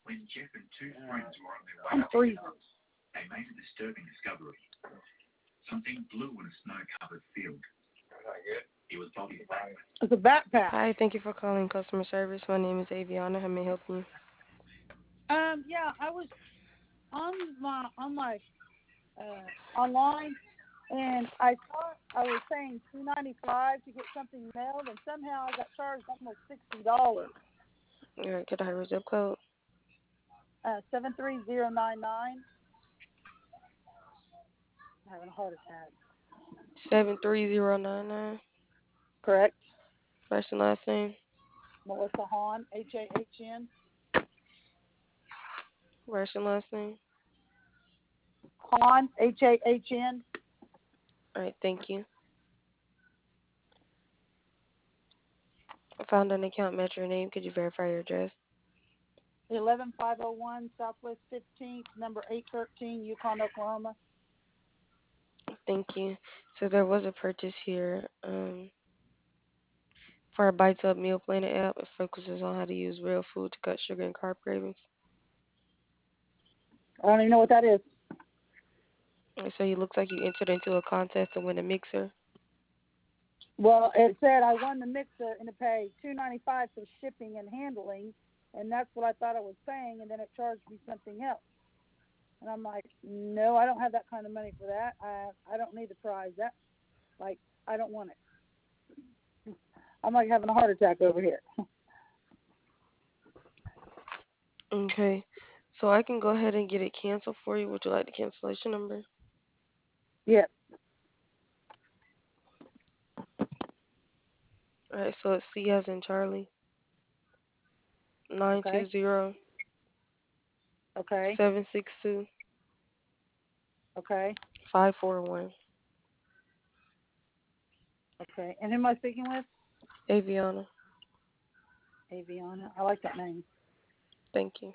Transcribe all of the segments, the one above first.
When Jeff and two friends were on their way I'm up the freezing. hill, they made a disturbing discovery. Something blue in a snow-covered field. It was Bobby's backpack. It's a backpack. Hi, thank you for calling customer service. My name is Aviana. How may I help you? Yeah, I was on my online, and I thought I was paying $2.95 to get something mailed, and somehow I got charged almost $60. All right, could I have your zip code? 73099. I'm having a heart attack. 73099. Correct. First and last name. Melissa Hahn, Hahn. First and last name. Hahn, Hahn. All right, thank you. I found an account match your name. Could you verify your address? 11501 Southwest 15th, number 813, Yukon, Oklahoma. Thank you. So there was a purchase here for our Bites Up Meal Planner app. It focuses on how to use real food to cut sugar and carb cravings. I don't even know what that is. And so it looks like you entered into a contest to win a mixer. Well, it said I won the mixer and it paid $2.95 for shipping and handling, and that's what I thought I was paying, and then it charged me something else. And I'm like, no, I don't have that kind of money for that. I don't need the prize. That, like, I don't want it. I'm like having a heart attack over here. Okay. So I can go ahead and get it canceled for you. Would you like the cancellation number? Yeah. All right. So it's C as in Charlie. Nine Okay. two zero Okay. 762 Okay. 541. Okay. And who am I speaking with? Aviana. Aviana. I like that name. Thank you.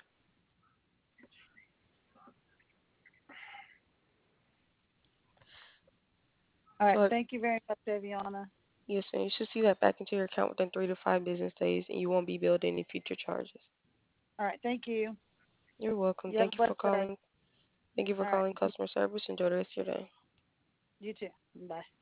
All right. So Thank you very much, Aviana. yes, ma'am. You should see that back into your account within 3 to 5 business days, and you won't be billed any future charges. All right. Thank you. You're welcome. You have Thank a you for blessed day. calling. Thank you for All right. calling customer service. Enjoy the rest of your day. You too. Bye.